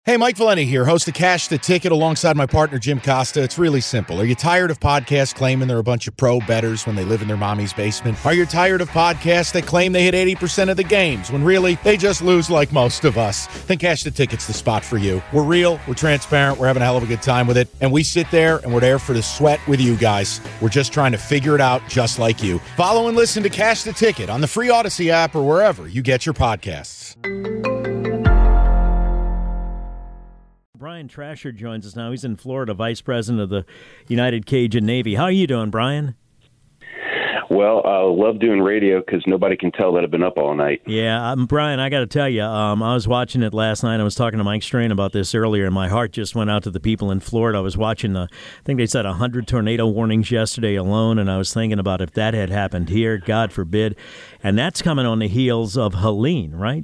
Hey, Mike Valenti here, host of Cash the Ticket alongside my partner, Jim Costa. It's really simple. Are you tired of podcasts claiming they're a bunch of pro bettors when they live in their mommy's basement? Are you tired of podcasts that claim they hit 80% of the games when really they just lose like most of us? Then Cash the Ticket's the spot for you. We're real, we're transparent, we're having a hell of a good time with it, and we sit there and we're there for the sweat with you guys. We're just trying to figure it out just like you. Follow and listen to Cash the Ticket on the free Odyssey app or wherever you get your podcasts. Brian Trasher joins us now. He's in Florida, Vice President of the United Cajun Navy. How are you doing, Brian? Well, I love doing radio because nobody can tell that I've been up all night. Yeah, Brian, I got to tell you, I was watching it last night. I was talking to Mike Strain about this earlier, and my heart just went out to the people in Florida. I was watching, I think they said 100 tornado warnings yesterday alone, and I was thinking about if that had happened here, God forbid. And that's coming on the heels of Helene, right?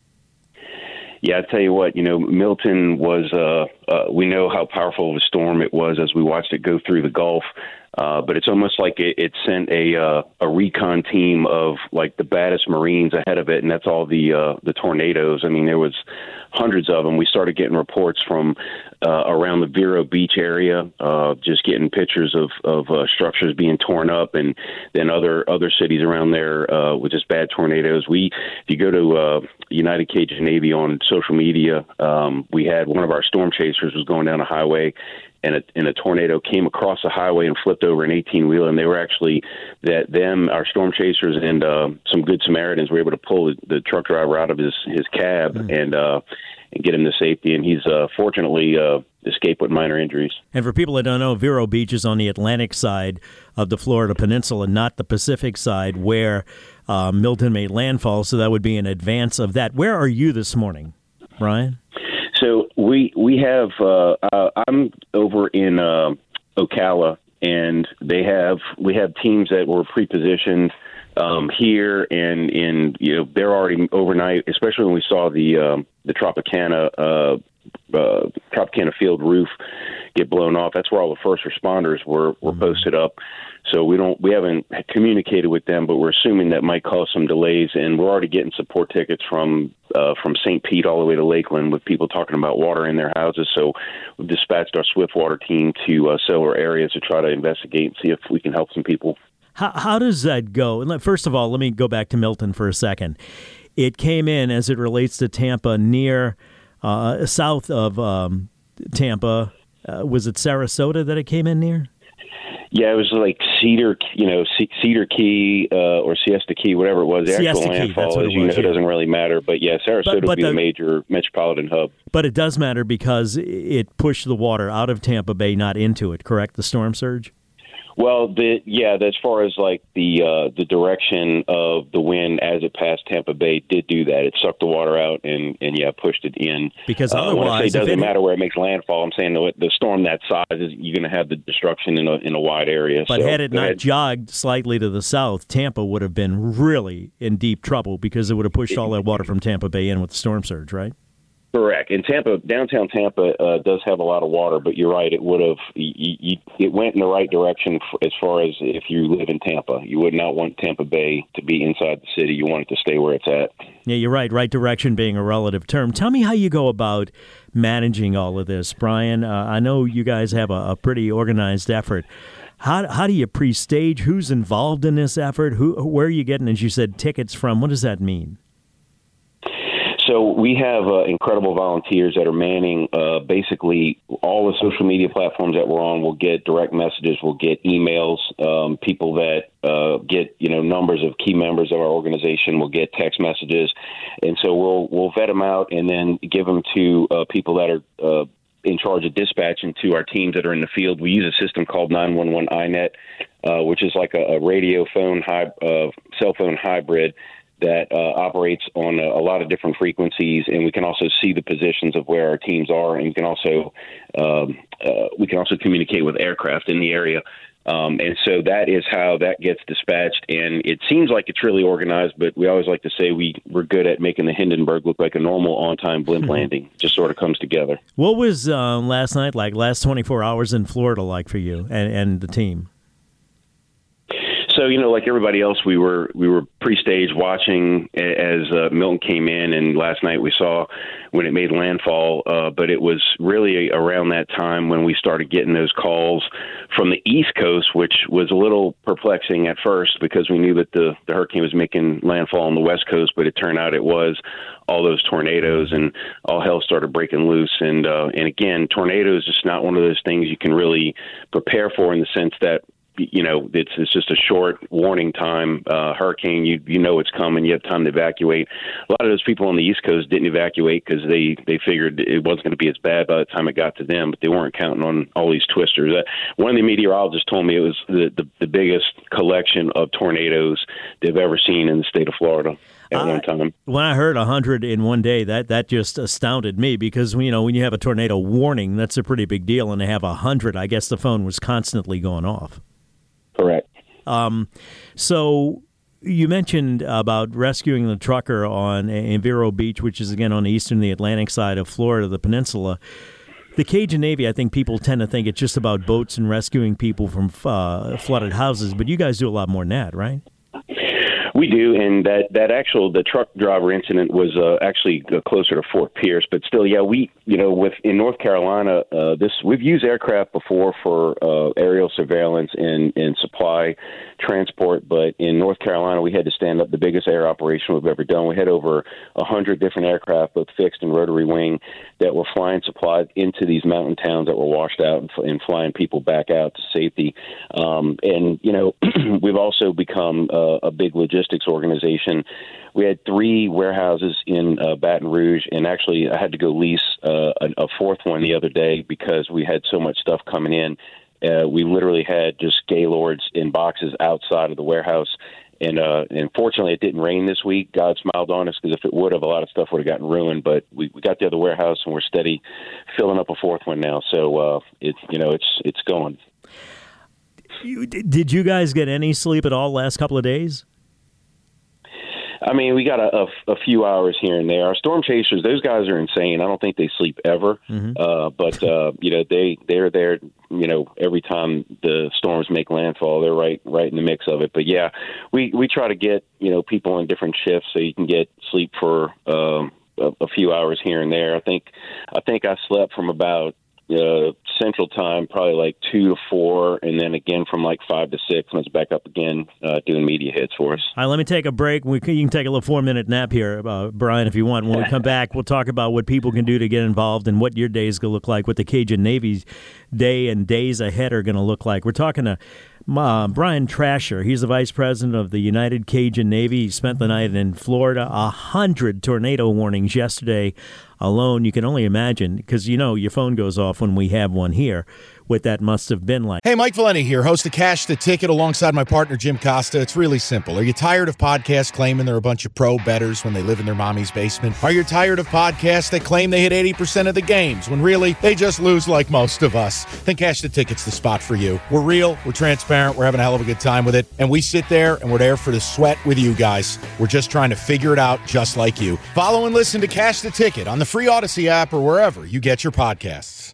Yeah, I tell you what, Milton was, we know how powerful of a storm it was as we watched it go through the Gulf. But it's almost like it sent a recon team of like the baddest Marines ahead of it. And that's all the tornadoes. I mean, there was hundreds of them. We started getting reports from around the Vero Beach area, just getting pictures of structures being torn up, and then other cities around there with just bad tornadoes. If you go to United Cajun Navy on social media, we had one of our storm chasers was going down a highway, and a tornado came across the highway and flipped over an 18-wheeler, and they were actually our storm chasers and some good Samaritans were able to pull the truck driver out of his cab and get him to safety, and he's fortunately escaped with minor injuries. And for people that don't know, Vero Beach is on the Atlantic side of the Florida Peninsula, not the Pacific side where Milton made landfall, so that would be in advance of that. Where are you this morning, Brian? So we have I'm over in Ocala, and we have teams that were pre-positioned here, and they're already overnight. Especially when we saw the Tropicana field roof get blown off. That's where all the first responders were posted up. So we haven't communicated with them, but we're assuming that might cause some delays, and we're already getting support tickets from St. Pete all the way to Lakeland with people talking about water in their houses. So we've dispatched our Swiftwater team to several areas to try to investigate and see if we can help some people. How does that go? And first of all, let me go back to Milton for a second. It came in as it relates to Tampa near south of Tampa. Was it Sarasota that it came in near? Yeah, it was like Cedar Key or Siesta Key, whatever it was. The actual landfall, as you know, doesn't really matter. But yeah, Sarasota would be the major metropolitan hub. But it does matter because it pushed the water out of Tampa Bay, not into it, correct? The storm surge? Well, as far as like the direction of the wind as it passed Tampa Bay did do that. It sucked the water out and pushed it in. Because otherwise, it doesn't matter where it makes landfall. I'm saying the storm that size is you're going to have the destruction in a wide area. But had it not jogged slightly to the south, Tampa would have been really in deep trouble because it would have pushed all that water from Tampa Bay in with the storm surge, right? Correct. And downtown Tampa does have a lot of water, but you're right. It would have. It went in the right direction as far as if you live in Tampa. You would not want Tampa Bay to be inside the city. You want it to stay where it's at. Yeah, you're right. Right direction being a relative term. Tell me how you go about managing all of this, Brian. I know you guys have a pretty organized effort. How do you pre-stage? Who's involved in this effort? Where are you getting, as you said, tickets from? What does that mean? So we have incredible volunteers that are manning basically all the social media platforms that we're on. We'll get direct messages, we'll get emails, people that get numbers of key members of our organization will get text messages, and so we'll vet them out and then give them to people that are in charge of dispatching to our teams that are in the field. We use a system called 911 iNet, which is like a radio phone cell phone hybrid that operates on a lot of different frequencies, and we can also see the positions of where our teams are, and we can also communicate with aircraft in the area. And so that is how that gets dispatched, and it seems like it's really organized, but we always like to say we're good at making the Hindenburg look like a normal on-time blimp landing. Just sort of comes together. What was last night like, last 24 hours in Florida like for you and the team? So, like everybody else, we were pre-stage watching as Milton came in, and last night we saw when it made landfall. But it was really around that time when we started getting those calls from the East Coast, which was a little perplexing at first because we knew that the hurricane was making landfall on the West Coast, but it turned out it was all those tornadoes, and all hell started breaking loose. And again, tornadoes is not one of those things you can really prepare for in the sense that, it's just a short warning time. Hurricane, you know it's coming. You have time to evacuate. A lot of those people on the East Coast didn't evacuate because they figured it wasn't going to be as bad by the time it got to them, but they weren't counting on all these twisters. One of the meteorologists told me it was the biggest collection of tornadoes they've ever seen in the state of Florida at one time. When I heard 100 in one day, that just astounded me because, when you have a tornado warning, that's a pretty big deal, and to have 100, I guess the phone was constantly going off. Correct. So you mentioned about rescuing the trucker in Vero Beach, which is, again, on the eastern, the Atlantic side of Florida, the peninsula. The Cajun Navy, I think people tend to think it's just about boats and rescuing people from flooded houses, but you guys do a lot more than that, right? We do, and the truck driver incident was actually closer to Fort Pierce, but still, yeah, in North Carolina, we've used aircraft before for aerial surveillance and supply transport, but in North Carolina, we had to stand up the biggest air operation we've ever done. We had over 100 different aircraft, both fixed and rotary wing, that were flying supplies into these mountain towns that were washed out and flying people back out to safety. We've also become a big logistics organization. We had 3 warehouses in Baton Rouge, and actually I had to go lease a fourth one the other day because we had so much stuff coming in. We literally had just Gaylords in boxes outside of the warehouse. And fortunately, it didn't rain this week. God smiled on us because if it would have, a lot of stuff would have gotten ruined. But we got the other warehouse, and we're steady filling up a fourth one now. So it's going. Did you guys get any sleep at all last couple of days? I mean, we got a few hours here and there. Our storm chasers, those guys are insane. I don't think they sleep ever. Mm-hmm. But they're there, every time the storms make landfall, they're right in the mix of it. But yeah, we try to get, people in different shifts so you can get sleep for a few hours here and there. I think I slept from about Central Time, probably like 2 to 4, and then again from like 5 to 6, and it's back up again doing media hits for us. All right, let me take a break. You can take a little 4-minute nap here, Brian, if you want. When we come back, we'll talk about what people can do to get involved and what your day is going to look like, what the Cajun Navy's day and days ahead are going to look like. We're talking to Brian Trasher. He's the vice president of the United Cajun Navy. He spent the night in Florida. 100 tornado warnings yesterday alone. You can only imagine, because your phone goes off when we have one here, what that must have been like. Hey, Mike Valenti here, host of Cash the Ticket alongside my partner Jim Costa. It's really simple. Are you tired of podcasts claiming they're a bunch of pro bettors when they live in their mommy's basement? Are you tired of podcasts that claim they hit 80% of the games when really they just lose like most of us? Then Cash the Ticket's the spot for you. We're real, we're transparent, we're having a hell of a good time with it, and we sit there and we're there for the sweat with you guys. We're just trying to figure it out just like you. Follow and listen to Cash the Ticket on the free Odyssey app or wherever you get your podcasts.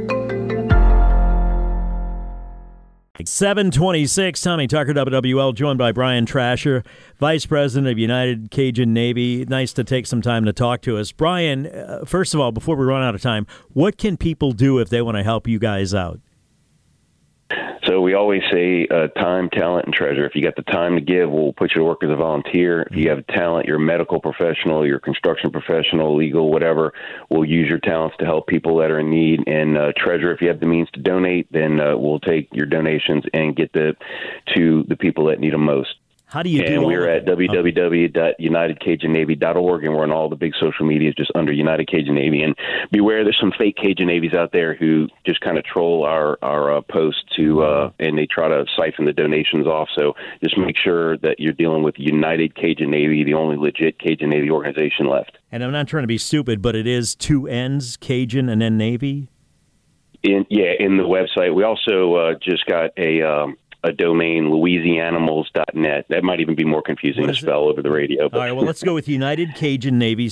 7:26, Tommy Tucker, WWL, joined by Brian Trasher, Vice President of United Cajun Navy. Nice to take some time to talk to us. Brian, first of all, before we run out of time, what can people do if they want to help you guys out? So we always say time, talent, and treasure. If you got the time to give, we'll put you to work as a volunteer. If you have talent, you're a medical professional, you're a construction professional, legal, whatever, we'll use your talents to help people that are in need. And treasure, if you have the means to donate, then we'll take your donations and get to the people that need them most. How do you do? And we're at www.unitedcajunnavy.org, and we're on all the big social medias just under United Cajun Navy. And beware, there's some fake Cajun Navies out there who just kind of troll our posts and they try to siphon the donations off. So just make sure that you're dealing with United Cajun Navy, the only legit Cajun Navy organization left. And I'm not trying to be stupid, but it is 2 N's, Cajun and then Navy? In the website. We also just got a domain, louisianimals.net. That might even be more confusing to spell over the radio. All right, well, let's go with United Cajun Navy,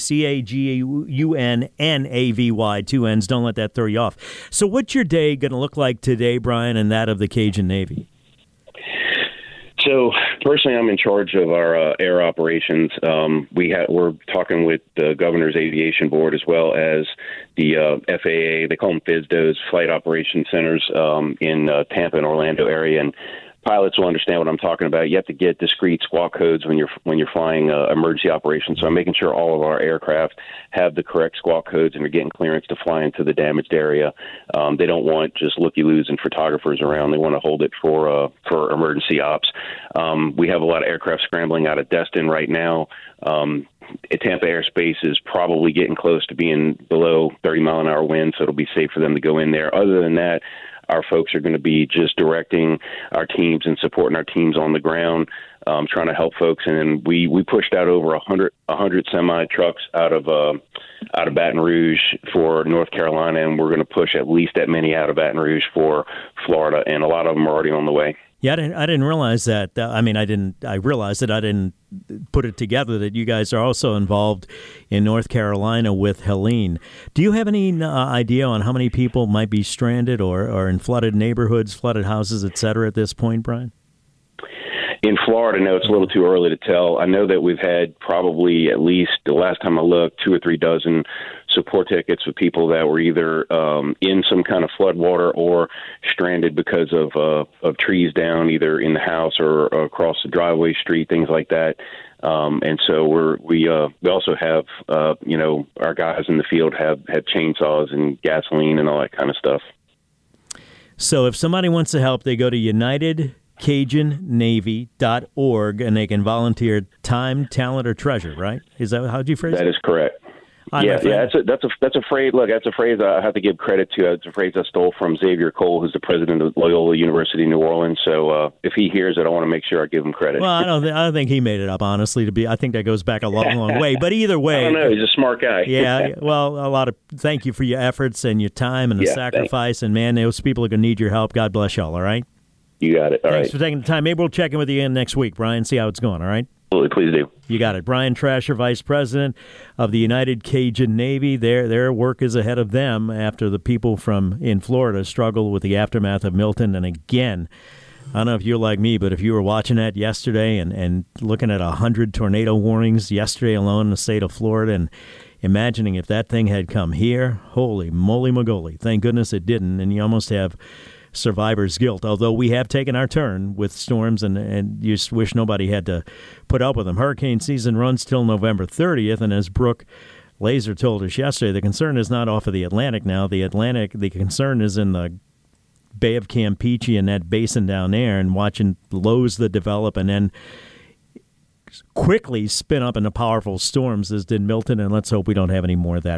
CAGUNNAVY, 2 N's. Don't let that throw you off. So what's your day going to look like today, Brian, and that of the Cajun Navy? So personally, I'm in charge of our air operations. We're talking with the Governor's Aviation Board as well as the FAA. They call them FSDOs, Flight Operations Centers, in Tampa and Orlando area. And pilots will understand what I'm talking about. You have to get discrete squawk codes when you're flying emergency operations. So I'm making sure all of our aircraft have the correct squawk codes and are getting clearance to fly into the damaged area. They don't want just looky-loos and photographers around. They want to hold it for emergency ops. We have a lot of aircraft scrambling out of Destin right now. Tampa airspace is probably getting close to being below 30-mile-an-hour wind, so it'll be safe for them to go in there. Other than that, our folks are going to be just directing our teams and supporting our teams on the ground, trying to help folks. And then we pushed out over 100 semi trucks out of Baton Rouge for North Carolina, and we're going to push at least that many out of Baton Rouge for Florida, and a lot of them are already on the way. Yeah, I didn't realize that. I realized that I didn't put it together that you guys are also involved in North Carolina with Helene. Do you have any idea on how many people might be stranded or in flooded neighborhoods, flooded houses, et cetera, at this point, Brian? In Florida, no, it's a little too early to tell. I know that we've had probably at least, the last time I looked, 2 or 3 dozen support tickets with people that were either in some kind of floodwater or stranded because of trees down either in the house or across the driveway street, things like that. And so we also have our guys in the field have chainsaws and gasoline and all that kind of stuff. So if somebody wants to help, they go to UnitedCajunNavy.org and they can volunteer time, talent, or treasure, right? Is that how you phrase it? That is correct. That's a phrase. Look, that's a phrase I have to give credit to. It's a phrase I stole from Xavier Cole, who's the president of Loyola University in New Orleans. So if he hears it, I want to make sure I give him credit. Well, I don't think he made it up, honestly. I think that goes back a long way. But either way, I don't know. He's a smart guy. Yeah. Well, thank you for your efforts and your time and the sacrifice. Thanks. And man, those people are going to need your help. God bless y'all. All right. You got it. Thanks for taking the time. Maybe we'll check in with you again next week, Brian. See how it's going. All right. Please do. You got it. Brian Trasher, Vice President of the United Cajun Navy. Their work is ahead of them after the people in Florida struggle with the aftermath of Milton. And again, I don't know if you're like me, but if you were watching that yesterday and looking at 100 tornado warnings yesterday alone in the state of Florida and imagining if that thing had come here, holy moly magoli. Thank goodness it didn't. And you almost have survivor's guilt, although we have taken our turn with storms and you just wish nobody had to put up with them. Hurricane season runs till November 30th, and as Brooke Laser told us yesterday, the concern is not off of the Atlantic now. The concern is in the Bay of Campeche and that basin down there and watching lows that develop and then quickly spin up into powerful storms as did Milton, and let's hope we don't have any more of that.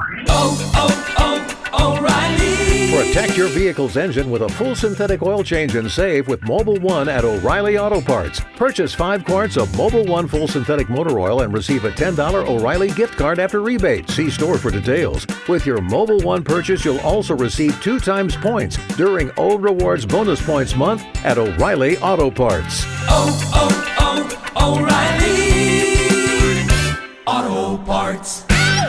O'Reilly. Protect your vehicle's engine with a full synthetic oil change and save with Mobil 1 at O'Reilly Auto Parts. Purchase 5 quarts of Mobil 1 full synthetic motor oil and receive a $10 O'Reilly gift card after rebate. See store for details. With your Mobil 1 purchase, you'll also receive 2 times points during O Rewards Bonus Points Month at O'Reilly Auto Parts. O'Reilly Auto Parts.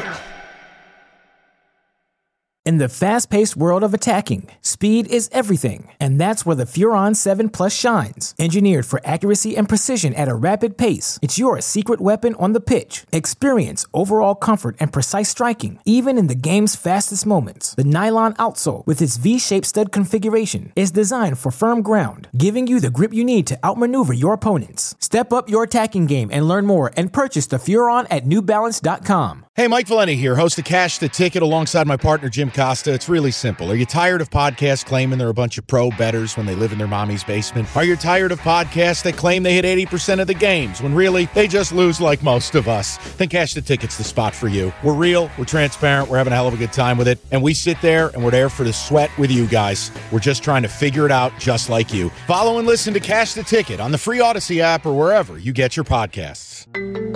In the fast-paced world of attacking, speed is everything, and that's where the Furon 7 Plus shines. Engineered for accuracy and precision at a rapid pace, it's your secret weapon on the pitch. Experience overall comfort and precise striking, even in the game's fastest moments. The nylon outsole, with its V-shaped stud configuration, is designed for firm ground, giving you the grip you need to outmaneuver your opponents. Step up your attacking game and learn more and purchase the Furon at NewBalance.com. Hey, Mike Valenti here, host of Cash the Ticket alongside my partner Jim Costa. It's really simple. Are you tired of podcasts claiming they're a bunch of pro bettors when they live in their mommy's basement? Are you tired of podcasts that claim they hit 80% of the games when really they just lose like most of us? Then Cash the Ticket's the spot for you. We're real, we're transparent, we're having a hell of a good time with it, and we sit there and we're there for the sweat with you guys. We're just trying to figure it out just like you. Follow and listen to Cash the Ticket on the free Odyssey app or wherever you get your podcasts.